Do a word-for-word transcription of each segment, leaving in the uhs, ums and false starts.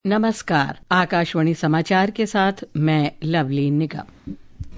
नमस्कार, आकाशवाणी समाचार के साथ मैं लवली निगम।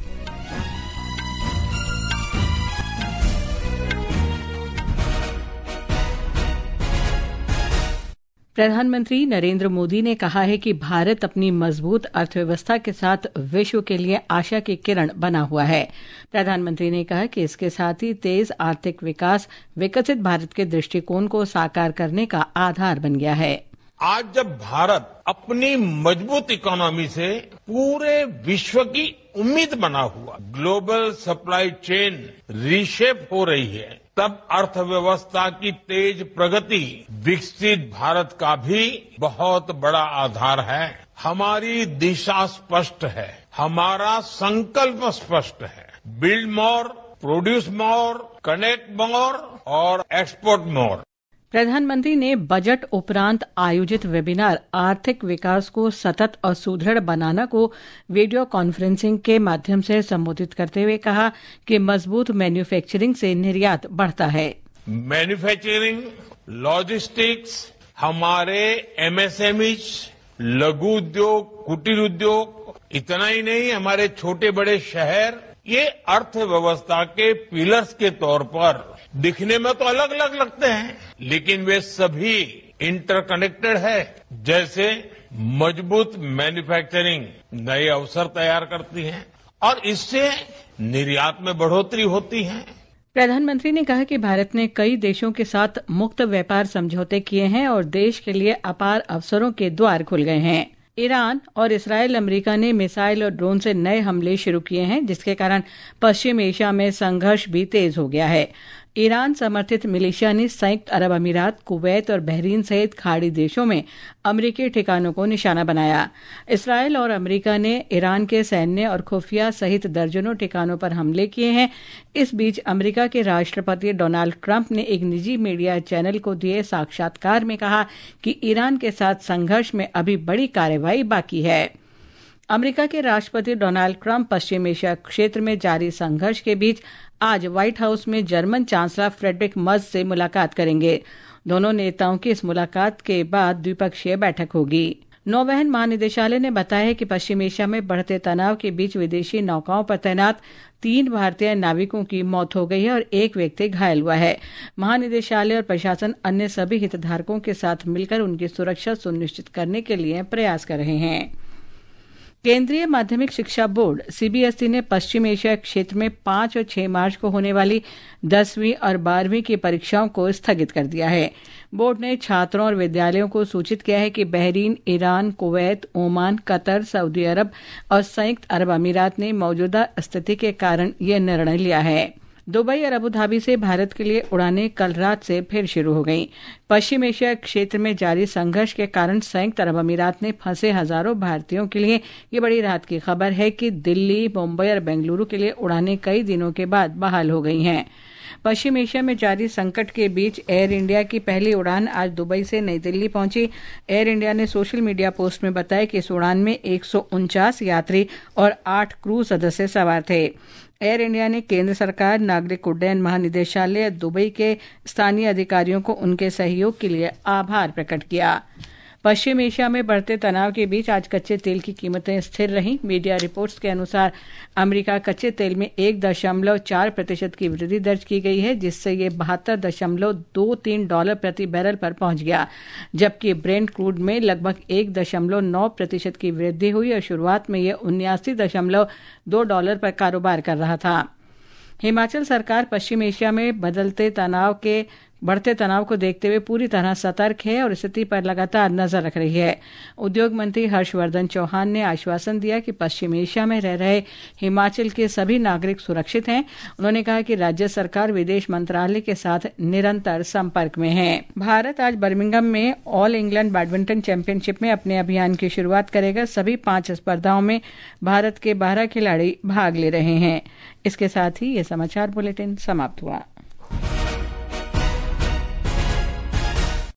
प्रधानमंत्री नरेंद्र मोदी ने कहा है कि भारत अपनी मजबूत अर्थव्यवस्था के साथ विश्व के लिए आशा की किरण बना हुआ है। प्रधानमंत्री ने कहा कि इसके साथ ही तेज आर्थिक विकास विकसित भारत के दृष्टिकोण को साकार करने का आधार बन गया है। आज जब भारत अपनी मजबूत इकोनॉमी से पूरे विश्व की उम्मीद बना हुआ ग्लोबल सप्लाई चेन रीशेप हो रही है, तब अर्थव्यवस्था की तेज प्रगति विकसित भारत का भी बहुत बड़ा आधार है। हमारी दिशा स्पष्ट है, हमारा संकल्प स्पष्ट है। Build more, produce more, connect more और एक्सपोर्ट मोर। प्रधानमंत्री ने बजट उपरांत आयोजित वेबिनार आर्थिक विकास को सतत और सुदृढ़ बनाना को वीडियो कॉन्फ्रेंसिंग के माध्यम से संबोधित करते हुए कहा कि मजबूत मैन्युफैक्चरिंग से निर्यात बढ़ता है। मैन्युफैक्चरिंग, लॉजिस्टिक्स, हमारे एमएसएमईज, लघु उद्योग, कुटीर उद्योग, इतना ही नहीं, हमारे छोटे बड़े शहर, ये अर्थव्यवस्था के पिलर्स के तौर पर दिखने में तो अलग अलग लगते हैं, लेकिन वे सभी इंटरकनेक्टेड है। जैसे मजबूत मैन्युफैक्चरिंग नए अवसर तैयार करती है और इससे निर्यात में बढ़ोतरी होती है। प्रधानमंत्री ने कहा कि भारत ने कई देशों के साथ मुक्त व्यापार समझौते किए हैं और देश के लिए अपार अवसरों के द्वार खुल गए हैं। ईरान और इसराइल अमेरिका ने मिसाइल और ड्रोन से नए हमले शुरू किए हैं, जिसके कारण पश्चिम एशिया में संघर्ष भी तेज हो गया है। ईरान समर्थित मिलिशिया ने संयुक्त अरब अमीरात, कुवैत और बहरीन सहित खाड़ी देशों में अमेरिकी ठिकानों को निशाना बनाया। इसराइल और अमेरिका ने ईरान के सैन्य और खुफिया सहित दर्जनों ठिकानों पर हमले किए हैं। इस बीच अमेरिका के राष्ट्रपति डोनाल्ड ट्रंप ने एक निजी मीडिया चैनल को दिए साक्षात्कार में कहा कि ईरान के साथ संघर्ष में अभी बड़ी कार्रवाई बाकी है। अमेरिका के राष्ट्रपति डोनाल्ड ट्रंप पश्चिम एशिया क्षेत्र में जारी संघर्ष के बीच आज व्हाइट हाउस में जर्मन चांसलर फ्रेडरिक मर्ज से मुलाकात करेंगे। दोनों नेताओं की इस मुलाकात के बाद द्विपक्षीय बैठक होगी। नौवहन महानिदेशालय ने बताया है कि पश्चिम एशिया में बढ़ते तनाव के बीच विदेशी नौकाओं पर तैनात तीन भारतीय नाविकों की मौत हो गई है और एक व्यक्ति घायल हुआ है। महानिदेशालय और प्रशासन अन्य सभी हितधारकों के साथ मिलकर उनकी सुरक्षा सुनिश्चित करने के लिए प्रयास कर रहे हैं। केंद्रीय माध्यमिक शिक्षा बोर्ड सीबीएसई ने पश्चिम एशिया क्षेत्र में पांच और छह मार्च को होने वाली दसवीं और बारहवीं की परीक्षाओं को स्थगित कर दिया है। बोर्ड ने छात्रों और विद्यालयों को सूचित किया है कि Bahrain, Iran, Kuwait, Oman, Qatar, Saudi Arab और संयुक्त अरब अमीरात ने मौजूदा स्थिति के कारण यह निर्णय लिया है। दुबई और अबू धाबी से भारत के लिए उड़ानें कल रात से फिर शुरू हो गईं। पश्चिम एशिया क्षेत्र में जारी संघर्ष के कारण संयुक्त अरब अमीरात में फंसे हजारों भारतीयों के लिए ये बड़ी राहत की खबर है कि दिल्ली, मुंबई और बेंगलुरु के लिए उड़ानें कई दिनों के बाद बहाल हो गई हैं। पश्चिम एशिया में जारी संकट के बीच एयर इंडिया की पहली उड़ान आज दुबई से नई दिल्ली पहुंची। एयर इंडिया ने सोशल मीडिया पोस्ट में बताया कि इस उड़ान में एक सौ उनचास यात्री और आठ क्रू सदस्य सवार थे। एयर इंडिया ने केंद्र सरकार, नागरिक उड्डयन महानिदेशालय, दुबई के स्थानीय अधिकारियों को उनके सहयोग के लिए आभार प्रकट किया। पश्चिम एशिया में बढ़ते तनाव के बीच आज कच्चे तेल की कीमतें स्थिर रहीं। मीडिया रिपोर्ट्स के अनुसार अमेरिका कच्चे तेल में एक दशमलव चार प्रतिशत की वृद्धि दर्ज की गई है, जिससे ये बहत्तर दशमलव दो तीन डॉलर प्रति बैरल पर पहुंच गया, जबकि ब्रेंट क्रूड में लगभग एक दशमलव नौ प्रतिशत की वृद्धि हुई और शुरुआत में यह उन्यासी दशमलव दो डॉलर पर कारोबार कर रहा था। हिमाचल सरकार पश्चिम एशिया में बदलते तनाव के बढ़ते तनाव को देखते हुए पूरी तरह सतर्क है और स्थिति पर लगातार नजर रख रही है। उद्योग मंत्री हर्षवर्धन चौहान ने आश्वासन दिया कि पश्चिम एशिया में रह रहे हिमाचल के सभी नागरिक सुरक्षित हैं। उन्होंने कहा कि राज्य सरकार विदेश मंत्रालय के साथ निरंतर संपर्क में है। भारत आज बर्मिंघम में ऑल इंग्लैंड बैडमिंटन चैंपियनशिप में अपने अभियान की शुरुआत करेगा। सभी पांच स्पर्धाओं में भारत के बारह खिलाड़ी भाग ले रहे हैं। इसके साथ ही ये समाचार बुलेटिन समाप्त हुआ।